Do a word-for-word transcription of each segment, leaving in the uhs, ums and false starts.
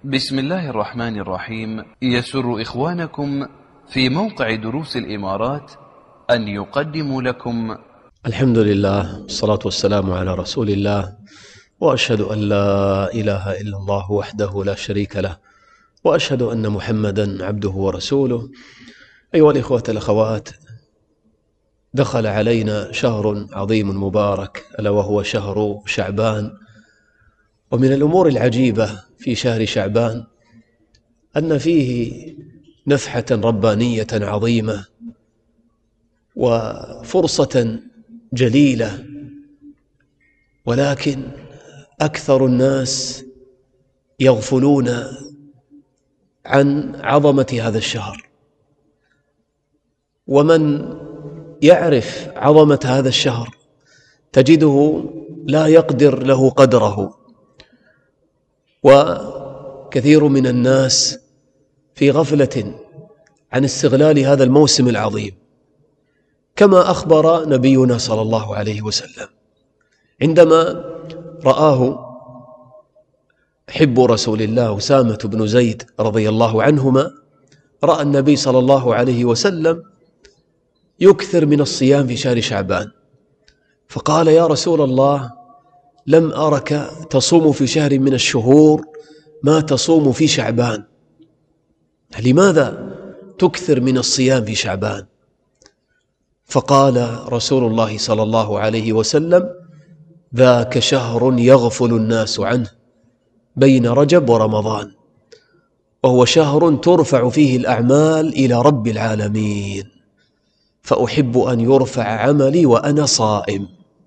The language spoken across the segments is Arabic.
بسم الله الرحمن الرحيم. يسر إخوانكم في موقع دروس الإمارات أن يقدموا لكم الحمد لله والصلاة والسلام على رسول الله، وأشهد أن لا إله إلا الله وحده لا شريك له، وأشهد أن محمدا عبده ورسوله. أيها الإخوة الأخوات، دخل علينا شهر عظيم مبارك ألا وهو شهر شعبان. ومن الأمور العجيبة في شهر شعبان أن فيه نفحة ربانية عظيمة وفرصة جليلة، ولكن أكثر الناس يغفلون عن عظمة هذا الشهر. ومن يعرف عظمة هذا الشهر تجده لا يقدر له قدره، وكثير من الناس في غفلة عن استغلال هذا الموسم العظيم، كما أخبر نبينا صلى الله عليه وسلم عندما رآه حب رسول الله أسامة بن زيد رضي الله عنهما. رأى النبي صلى الله عليه وسلم يكثر من الصيام في شهر شعبان، فقال: يا رسول الله، لم أرك تصوم في شهر من الشهور ما تصوم في شعبان، لماذا تكثر من الصيام في شعبان؟ فقال رسول الله صلى الله عليه وسلم: ذاك شهر يغفل الناس عنه بين رجب ورمضان، وهو شهر ترفع فيه الأعمال إلى رب العالمين، فأحب أن يرفع عملي وأنا صائم.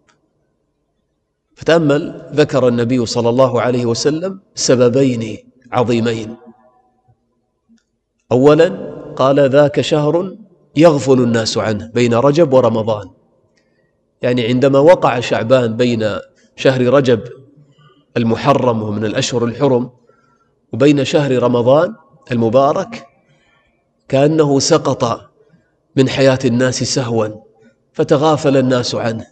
فتأمل، ذكر النبي صلى الله عليه وسلم سببين عظيمين. أولا قال: ذاك شهر يغفل الناس عنه بين رجب ورمضان، يعني عندما وقع شعبان بين شهر رجب المحرم ومن الأشهر الحرم وبين شهر رمضان المبارك، كأنه سقط من حياة الناس سهوا، فتغافل الناس عنه،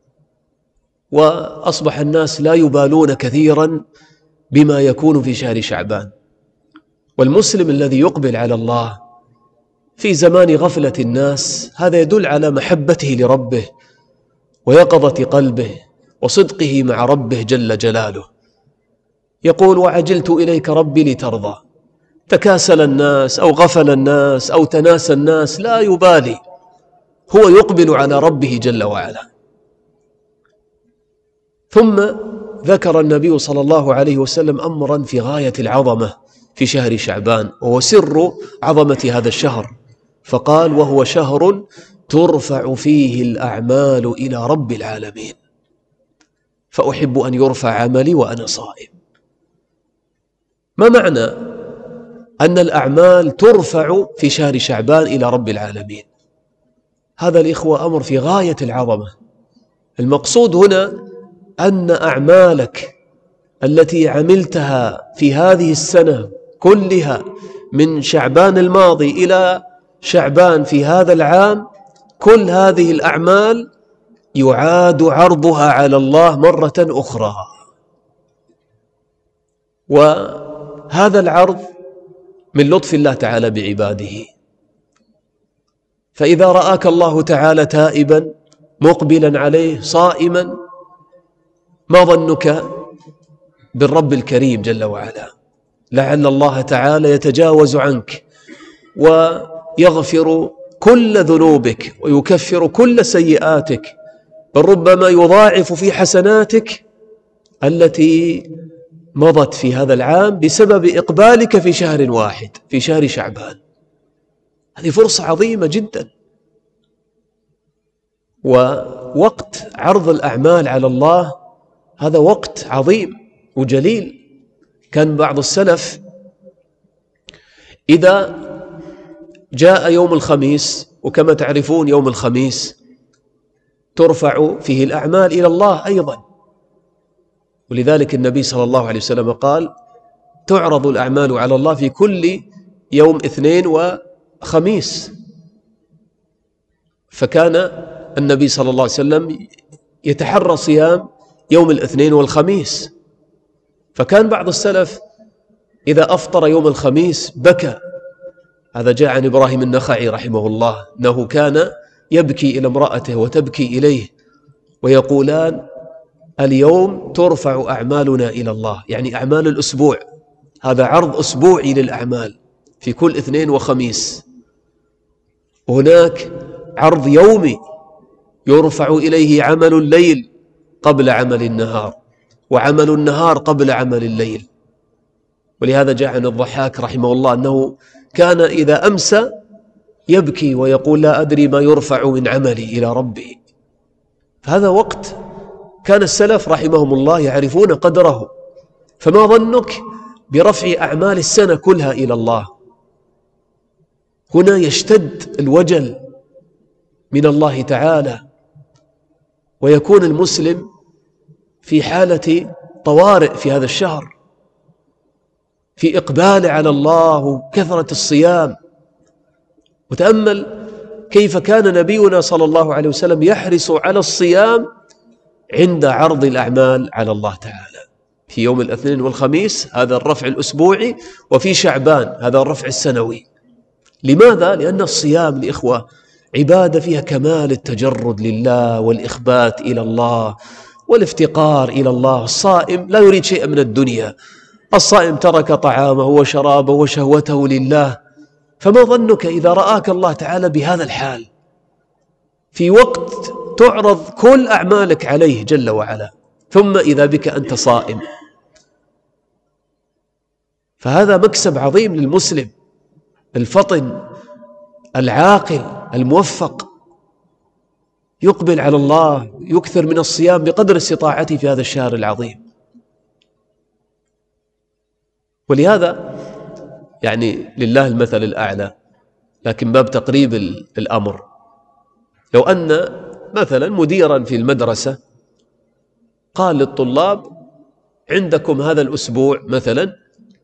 وأصبح الناس لا يبالون كثيرا بما يكون في شهر شعبان. والمسلم الذي يقبل على الله في زمان غفلة الناس، هذا يدل على محبته لربه ويقظة قلبه وصدقه مع ربه جل جلاله. يقول: وعجلت إليك ربي لترضى. تكاسل الناس أو غفل الناس أو تناسى الناس، لا يبالي، هو يقبل على ربه جل وعلا. ثم ذكر النبي صلى الله عليه وسلم أمرا في غاية العظمة في شهر شعبان، وهو سر عظمة هذا الشهر، فقال: وهو شهر ترفع فيه الأعمال إلى رب العالمين، فأحب أن يرفع عملي وأنا صائم. ما معنى أن الأعمال ترفع في شهر شعبان إلى رب العالمين؟ هذا الإخوة أمر في غاية العظمة. المقصود هنا أن أعمالك التي عملتها في هذه السنة كلها من شعبان الماضي إلى شعبان في هذا العام، كل هذه الأعمال يعاد عرضها على الله مرة أخرى، وهذا العرض من لطف الله تعالى بعباده. فإذا رآك الله تعالى تائبا مقبلا عليه صائما، ما ظنك بالرب الكريم جل وعلا؟ لعل الله تعالى يتجاوز عنك ويغفر كل ذنوبك ويكفر كل سيئاتك، بل ربما يضاعف في حسناتك التي مضت في هذا العام بسبب إقبالك في شهر واحد، في شهر شعبان. هذه فرصة عظيمة جدا. ووقت عرض الأعمال على الله هذا وقت عظيم وجليل. كان بعض السلف إذا جاء يوم الخميس، وكما تعرفون يوم الخميس ترفع فيه الأعمال إلى الله أيضا، ولذلك النبي صلى الله عليه وسلم قال: تعرض الأعمال على الله في كل يوم اثنين وخميس. فكان النبي صلى الله عليه وسلم يتحرى صيام يوم الاثنين والخميس. فكان بعض السلف إذا أفطر يوم الخميس بكى. هذا جاء عن إبراهيم النخعي رحمه الله أنه كان يبكي إلى امرأته وتبكي إليه ويقولان: اليوم ترفع أعمالنا إلى الله، يعني أعمال الأسبوع، هذا عرض أسبوعي للأعمال في كل اثنين وخميس. وهناك عرض يومي يرفع إليه عمل الليل قبل عمل النهار، وعمل النهار قبل عمل الليل. ولهذا جاء عن الضحاك رحمه الله أنه كان إذا أمسى يبكي ويقول: لا أدري ما يرفع من عملي إلى ربي. فهذا وقت كان السلف رحمهم الله يعرفون قدره، فما ظنك برفع أعمال السنة كلها إلى الله؟ هنا يشتد الوجل من الله تعالى، ويكون المسلم في حالة طوارئ في هذا الشهر، في إقبال على الله وكثرة الصيام. وتأمل كيف كان نبينا صلى الله عليه وسلم يحرص على الصيام عند عرض الأعمال على الله تعالى، في يوم الاثنين والخميس هذا الرفع الأسبوعي، وفي شعبان هذا الرفع السنوي. لماذا؟ لأن الصيام لإخوة عبادة فيها كمال التجرد لله والإخبات إلى الله والافتقار إلى الله. الصائم لا يريد شيئا من الدنيا، الصائم ترك طعامه وشرابه وشهوته لله. فما ظنك إذا رآك الله تعالى بهذا الحال في وقت تعرض كل أعمالك عليه جل وعلا، ثم إذا بك أنت صائم؟ فهذا مكسب عظيم للمسلم الفطن العاقل الموفق، يقبل على الله، يكثر من الصيام بقدر استطاعته في هذا الشهر العظيم. ولهذا يعني لله المثل الأعلى، لكن باب تقريب الأمر، لو أن مثلا مديرا في المدرسة قال للطلاب: عندكم هذا الأسبوع مثلا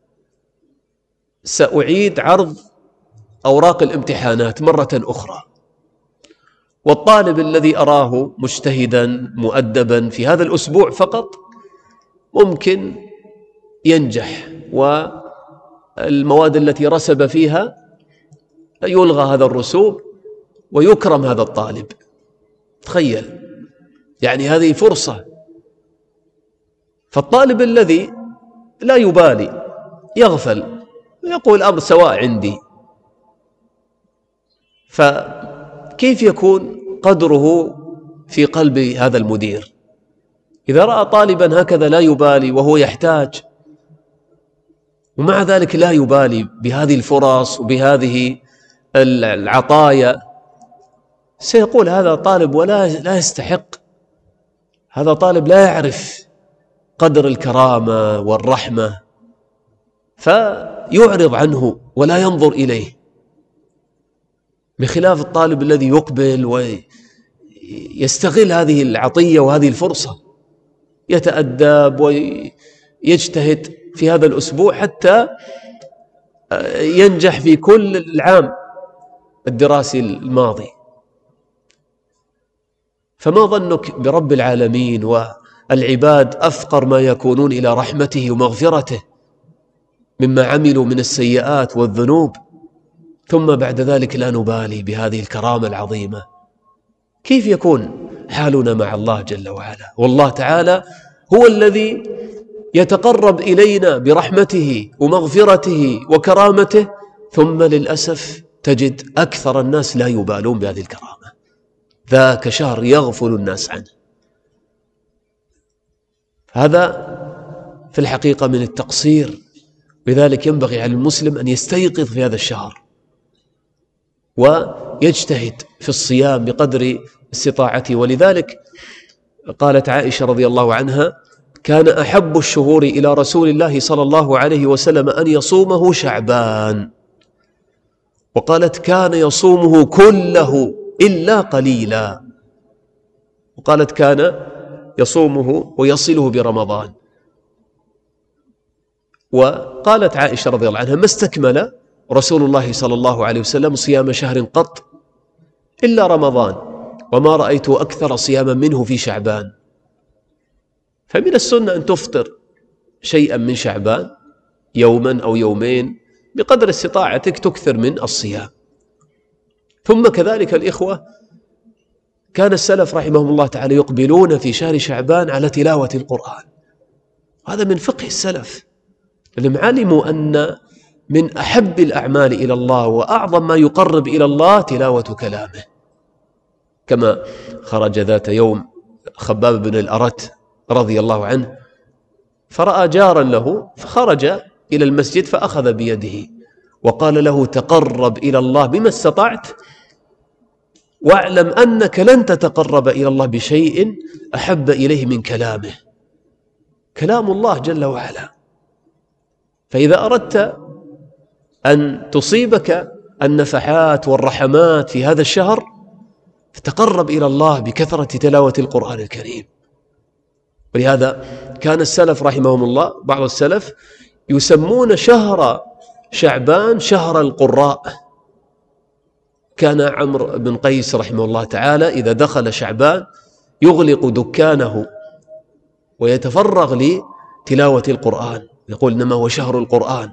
سأعيد عرض أوراق الامتحانات مرة أخرى، والطالب الذي أراه مجتهدا مؤدبا في هذا الأسبوع فقط ممكن ينجح، والمواد التي رسب فيها يلغى هذا الرسوب ويكرم هذا الطالب. تخيل، يعني هذه فرصة. فالطالب الذي لا يبالي يغفل ويقول: الأمر سواء عندي. فكيف يكون قدره في قلب هذا المدير إذا رأى طالبا هكذا لا يبالي وهو يحتاج، ومع ذلك لا يبالي بهذه الفرص وبهذه العطايا؟ سيقول: هذا طالب ولا لا يستحق، هذا طالب لا يعرف قدر الكرامة والرحمة، فيعرض عنه ولا ينظر إليه، بخلاف الطالب الذي يقبل ويستغل هذه العطية وهذه الفرصة، يتأدب ويجتهد في هذا الأسبوع حتى ينجح في كل العام الدراسي الماضي. فما ظنك برب العالمين والعباد أفقر ما يكونون إلى رحمته ومغفرته مما عملوا من السيئات والذنوب، ثم بعد ذلك لا نبالي بهذه الكرامة العظيمة؟ كيف يكون حالنا مع الله جل وعلا؟ والله تعالى هو الذي يتقرب إلينا برحمته ومغفرته وكرامته، ثم للأسف تجد أكثر الناس لا يبالون بهذه الكرامة. ذاك شهر يغفل الناس عنه. هذا في الحقيقة من التقصير، لذلك ينبغي على المسلم أن يستيقظ في هذا الشهر ويجتهد في الصيام بقدر استطاعته. ولذلك قالت عائشة رضي الله عنها: كان أحب الشهور إلى رسول الله صلى الله عليه وسلم أن يصومه شعبان، وقالت: كان يصومه كله إلا قليلا، وقالت: كان يصومه ويصله برمضان. وقالت عائشة رضي الله عنها: ما استكمل رسول الله صلى الله عليه وسلم صيام شهر قط إلا رمضان، وما رأيته أكثر صياما منه في شعبان. فمن السنة أن تفطر شيئا من شعبان يوما أو يومين بقدر استطاعتك تكثر من الصيام. ثم كذلك الإخوة، كان السلف رحمهم الله تعالى يقبلون في شهر شعبان على تلاوة القرآن. هذا من فقه السلف، لأنهم علموا أن من أحب الأعمال إلى الله وأعظم ما يقرب إلى الله تلاوة كلامه. كما خرج ذات يوم خباب بن الأرت رضي الله عنه فرأى جارا له فخرج إلى المسجد فأخذ بيده وقال له: تقرب إلى الله بما استطعت، واعلم أنك لن تتقرب إلى الله بشيء أحب إليه من كلامه. كلام الله جل وعلا. فإذا أردت أن تصيبك النفحات والرحمات في هذا الشهر فتقرب إلى الله بكثرة تلاوة القرآن الكريم. ولهذا كان السلف رحمهم الله، بعض السلف يسمون شهر شعبان شهر القراء. كان عمرو بن قيس رحمه الله تعالى إذا دخل شعبان يغلق دكانه ويتفرغ لتلاوة القرآن، يقول: إنما هو شهر القرآن.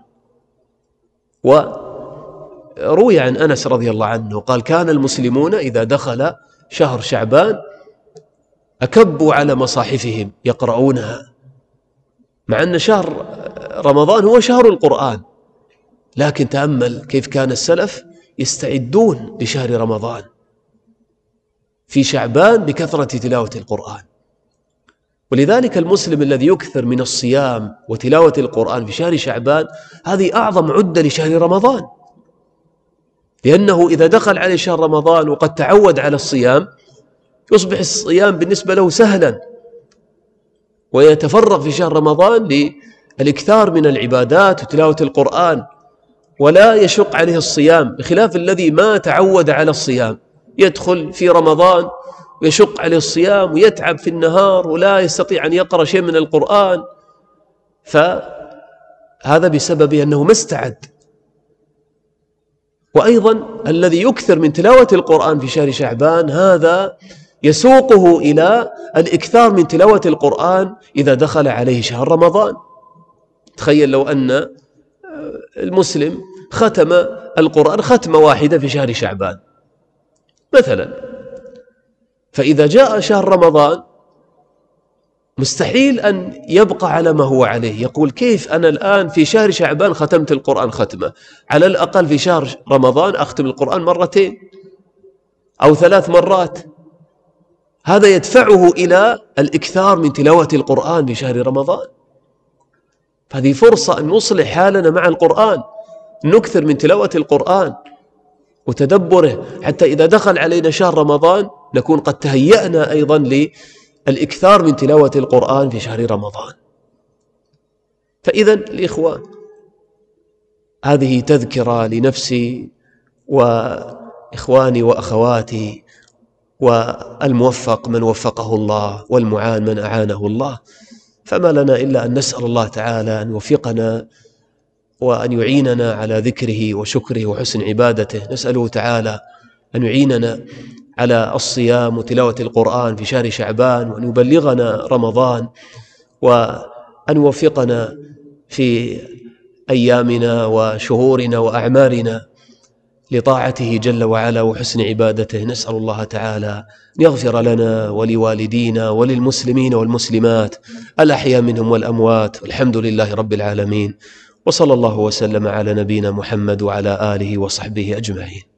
وروي عن أنس رضي الله عنه قال: كان المسلمون إذا دخل شهر شعبان أكبوا على مصاحفهم يقرؤونها، مع أن شهر رمضان هو شهر القرآن، لكن تأمل كيف كان السلف يستعدون لشهر رمضان في شعبان بكثرة تلاوة القرآن. ولذلك المسلم الذي يكثر من الصيام وتلاوة القرآن في شهر شعبان هذه أعظم عدة لشهر رمضان، لأنه إذا دخل عليه شهر رمضان وقد تعود على الصيام يصبح الصيام بالنسبة له سهلا، ويتفرغ في شهر رمضان للإكثار من العبادات وتلاوة القرآن، ولا يشق عليه الصيام، بخلاف الذي ما تعود على الصيام يدخل في رمضان ويشق عليه الصيام ويتعب في النهار ولا يستطيع أن يقرأ شيء من القرآن، فهذا بسبب أنه ما استعد. وأيضا الذي يكثر من تلاوة القرآن في شهر شعبان هذا يسوقه إلى الإكثار من تلاوة القرآن إذا دخل عليه شهر رمضان. تخيل لو أن المسلم ختم القرآن ختمة واحدة في شهر شعبان مثلا، فإذا جاء شهر رمضان مستحيل أن يبقى على ما هو عليه، يقول: كيف أنا الآن في شهر شعبان ختمت القرآن ختمة، على الأقل في شهر رمضان أختم القرآن مرتين أو ثلاث مرات. هذا يدفعه إلى الإكثار من تلاوة القرآن في شهر رمضان. فهذه فرصة أن نصلح حالنا مع القرآن، نكثر من تلاوة القرآن وتدبره، حتى إذا دخل علينا شهر رمضان نكون قد تهيأنا أيضا للإكثار من تلاوة القرآن في شهر رمضان. فإذا الإخوة، هذه تذكرة لنفسي وإخواني وأخواتي، والموفق من وفقه الله والمعان من أعانه الله. فما لنا إلا أن نسأل الله تعالى أن يوفقنا وأن يعيننا على ذكره وشكره وحسن عبادته. نسأله تعالى أن يعيننا على الصيام وتلاوة القرآن في شهر شعبان، وأن يبلغنا رمضان، وأن يوفقنا في أيامنا وشهورنا وأعمالنا لطاعته جل وعلا وحسن عبادته. نسأل الله تعالى أن يغفر لنا ولوالدينا وللمسلمين والمسلمات الأحياء منهم والأموات، والحمد لله رب العالمين، وصلى الله وسلم على نبينا محمد وعلى آله وصحبه أجمعين.